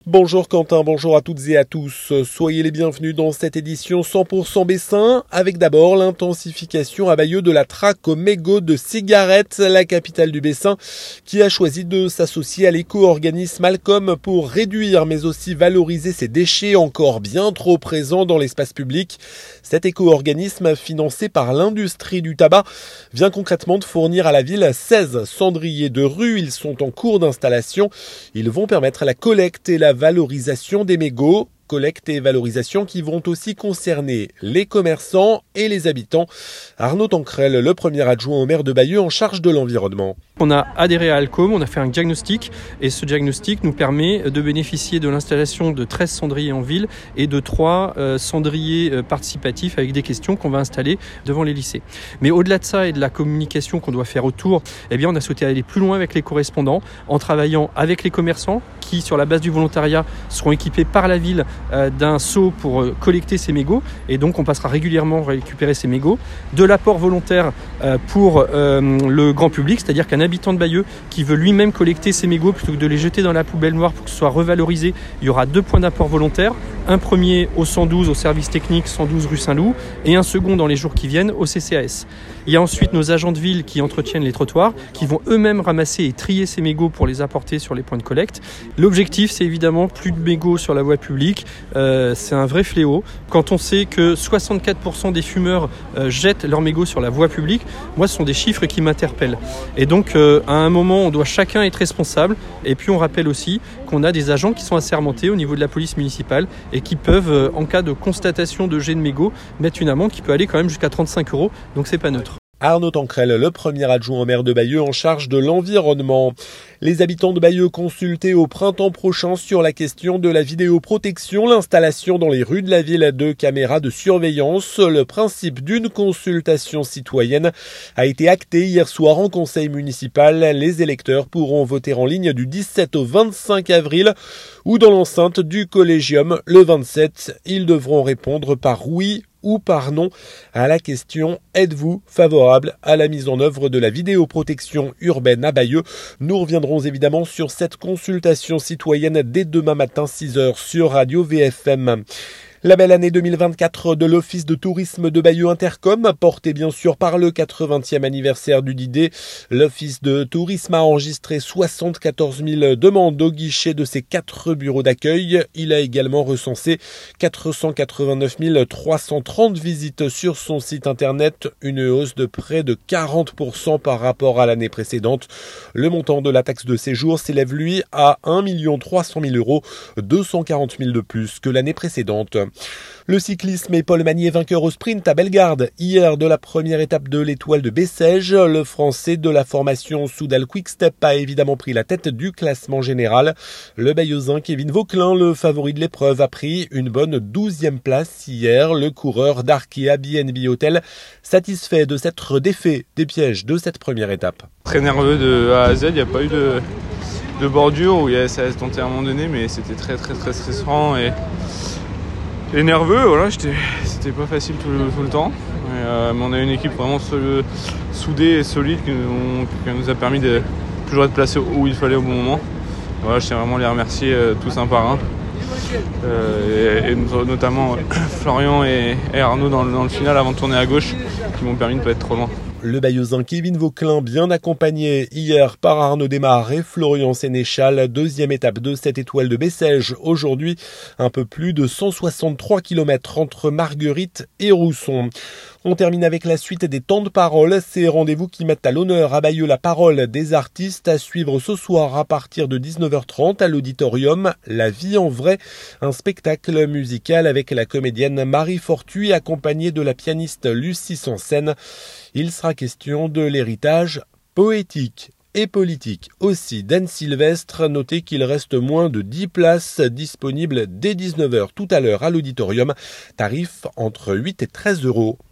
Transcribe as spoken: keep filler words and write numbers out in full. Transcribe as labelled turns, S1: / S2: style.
S1: Bonjour Quentin, bonjour à toutes et à tous. Soyez les bienvenus dans cette édition cent pour cent Bessin, avec d'abord l'intensification à Bayeux de la traque aux mégots de cigarettes, la capitale du Bessin, qui a choisi de s'associer à l'éco-organisme Alcom pour réduire mais aussi valoriser ces déchets encore bien trop présents dans l'espace public. Cet éco-organisme, financé par l'industrie du tabac, vient concrètement de fournir à la ville seize cendriers de rue. Ils sont en cours d'installation. Ils vont permettre la collecte et la valorisation des mégots. Collecte et valorisation qui vont aussi concerner les commerçants et les habitants. Arnaud Tancrel, le premier adjoint au maire de Bayeux en charge de l'environnement.
S2: On a adhéré à Alcom, on a fait un diagnostic et ce diagnostic nous permet de bénéficier de l'installation de treize cendriers en ville et de trois euh, cendriers euh, participatifs avec des questions qu'on va installer devant les lycées. Mais au-delà de ça et de la communication qu'on doit faire autour, eh bien on a souhaité aller plus loin avec les correspondants en travaillant avec les commerçants qui, sur la base du volontariat, seront équipés par la ville euh, d'un seau pour euh, collecter ces mégots et donc on passera régulièrement récupérer ces mégots, de l'apport volontaire euh, pour euh, le grand public, c'est-à-dire qu'un habitant de Bayeux qui veut lui-même collecter ses mégots plutôt que de les jeter dans la poubelle noire pour que ce soit revalorisé, il y aura deux points d'apport volontaire, un premier au cent douze au service technique cent douze rue Saint-Loup et un second dans les jours qui viennent au C C A S. Il y a ensuite nos agents de ville qui entretiennent les trottoirs, qui vont eux-mêmes ramasser et trier ces mégots pour les apporter sur les points de collecte. L'objectif, c'est évidemment plus de mégots sur la voie publique. Euh, c'est un vrai fléau. Quand on sait que soixante-quatre pour cent des fumeurs euh, jettent leurs mégots sur la voie publique, moi, ce sont des chiffres qui m'interpellent. Et donc, euh, à un moment, on doit chacun être responsable. Et puis, on rappelle aussi qu'on a des agents qui sont assermentés au niveau de la police municipale et qui peuvent, euh, en cas de constatation de jet de mégots, mettre une amende qui peut aller quand même jusqu'à trente-cinq euros. Donc, c'est pas neutre.
S1: Arnaud Tancrel, le premier adjoint au maire de Bayeux en charge de l'environnement. Les habitants de Bayeux consultés au printemps prochain sur la question de la vidéoprotection, l'installation dans les rues de la ville de caméras de surveillance. Le principe d'une consultation citoyenne a été acté hier soir en conseil municipal. Les électeurs pourront voter en ligne du dix-sept au vingt-cinq avril ou dans l'enceinte du collégium le vingt-sept. Ils devront répondre par oui ou par non à la question « Êtes-vous favorable à la mise en œuvre de la vidéoprotection urbaine à Bayeux ?» Nous reviendrons évidemment sur cette consultation citoyenne dès demain matin six heures sur Radio V F M. La belle année deux mille vingt-quatre de l'Office de tourisme de Bayeux Intercom, portée bien sûr par le quatre-vingtième anniversaire du D I D. L'Office de tourisme a enregistré soixante-quatorze mille demandes au guichet de ses quatre bureaux d'accueil. Il a également recensé quatre cent quatre-vingt-neuf mille trois cent trente visites sur son site internet, une hausse de près de quarante pour cent par rapport à l'année précédente. Le montant de la taxe de séjour s'élève lui à un million trois cent mille euros, deux cent quarante mille de plus que l'année précédente. Le cyclisme et Paul Magnier vainqueur au sprint à Bellegarde. Hier de la première étape de l'étoile de Bessèges, le Français de la formation Soudal Quick-Step a évidemment pris la tête du classement général. Le Bayeuxin Kevin Vauquelin, le favori de l'épreuve, a pris une bonne douzième place hier. Le coureur d'Arkea B and B Hotel, satisfait de s'être défait des pièges de cette première étape.
S3: Très nerveux de A à Z, il n'y a pas eu de, de bordure où ça a tenté à un moment donné, mais c'était très très très stressant et... Et nerveux, voilà, c'était pas facile tout le, tout le temps. Et, euh, mais on a une équipe vraiment sol, soudée et solide qui nous, qui nous a permis de toujours être placés où il fallait au bon moment. Voilà, je tiens vraiment à les remercier euh, tous un par un. Euh, et, et notamment euh, Florian et, et Arnaud dans, dans le final avant de tourner à gauche qui m'ont permis de ne pas être trop loin.
S1: Le Bayeuxin Kevin Vauquelin, bien accompagné hier par Arnaud Desmar et Florian Sénéchal, deuxième étape de cette étoile de Bessèges. Aujourd'hui, un peu plus de cent soixante-trois kilomètres entre Marguerite et Rousson. On termine avec la suite des temps de parole, ces rendez-vous qui mettent à l'honneur à Bayeux la parole des artistes, à suivre ce soir à partir de dix-neuf heures trente à l'auditorium La Vie en Vrai, un spectacle musical avec la comédienne Marie Fortuit accompagnée de la pianiste Lucie Sansen. Il sera question de l'héritage poétique et politique aussi d'Anne Sylvestre. Notez qu'il reste moins de dix places disponibles dès dix-neuf heures tout à l'heure à l'auditorium. Tarif entre huit et treize euros.